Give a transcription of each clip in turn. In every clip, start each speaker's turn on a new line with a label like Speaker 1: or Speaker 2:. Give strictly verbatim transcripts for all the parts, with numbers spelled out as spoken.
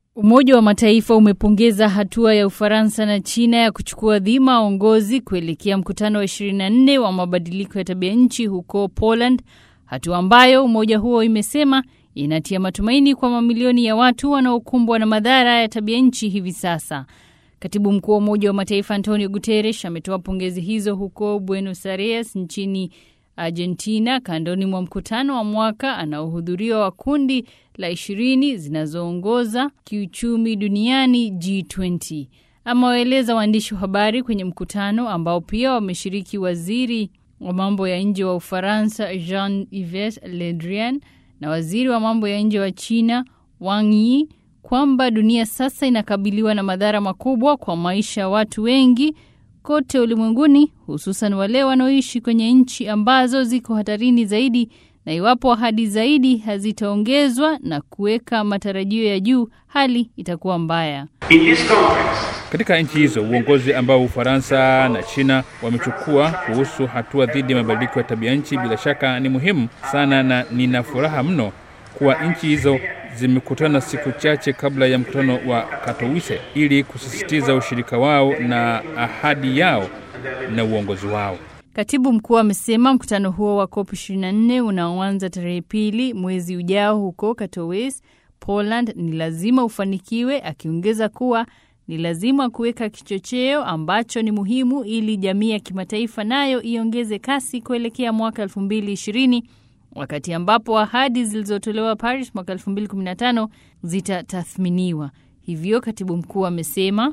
Speaker 1: Umoja wa Mataifa umepongeza hatua ya Ufaransa na China ya kuchukua dhima uongozi kuelekea mkutano wa ishirini na nne wa mabadiliko ya tabia nchi huko Poland, hatua ambayo umoja huo imesema inatia matumaini kwa mamilioni ya watu wanaokumbwa na madhara ya tabia nchi hivi sasa. Katibu mkuu wa Umoja wa Mataifa Antonio Guterres ametoa pongezi hizo huko Buenos Aires nchini Argentina kandoni mwa mkutano wa mwaka anaohudhuriwa wa kundi la ishirini zinazoongoza kiuchumi duniani G ishirini. Amewaeleza waandishi wa habari kwenye mkutano ambao pia wameshiriki waziri wa mambo ya nje wa Ufaransa Jean-Yves Le Drian na waziri wa mambo ya nje wa China Wang Yi kwamba dunia sasa inakabiliwa na madhara makubwa kwa maisha ya watu wengi kote ulimwenguni, hususan wale wanaoishi kwenye nchi ambazo ziko hatarini zaidi, na iwapo ahadi zaidi hazitaongezwa na kuweka matarajio ya juu, hali itakuwa mbaya.
Speaker 2: Katika nchi hizo, uongozi ambao Ufaransa na China wamechukua kuhusu hatua dhidi ya mabadiliko ya tabia nchi bila shaka ni muhimu sana, na nina furaha mno kuwa nchi hizo zimekutana siku chache kabla ya mkutano wa Katowice ili kusisitiza ushirika wao na ahadi yao na uongozi wao.
Speaker 1: Katibu mkuu amesema mkutano huo wa COP ishirini na nne unaoanza tarehe pili mwezi ujao huko Katowice, Poland, ni lazima ufanikiwe, akiongeza kuwa ni lazima kuweka kichocheo ambacho ni muhimu ili jamii ya kimataifa nayo iongeze kasi kuelekea mwaka elfu mbili ishirini, wakati ambapo ahadi zilizotolewa Paris mwaka elfu mbili kumi na tano zitatathminiwa. Hivyo katibu mkuu amesema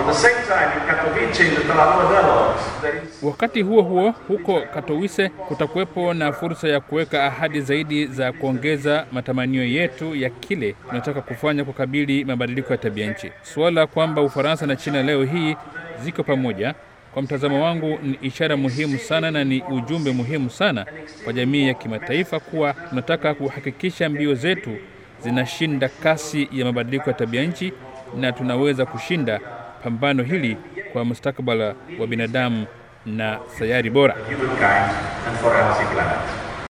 Speaker 2: wakati huo huo huko Katowice kutakuwepo na fursa ya kuweka ahadi zaidi za kuongeza matamanio yetu ya kile tunataka kufanya kukabili mabadiliko ya tabia nchi. Suala kwamba Ufaransa na China leo hii ziko pamoja, kwa mtazamo wangu, ni ishara muhimu sana na ni ujumbe muhimu sana kwa jamii ya kimataifa kuwa tunataka kuhakikisha mbio zetu zinashinda kasi ya mabadiliko ya tabia nchi, na tunaweza kushinda pambano hili kwa mustakabali wa binadamu na sayari bora.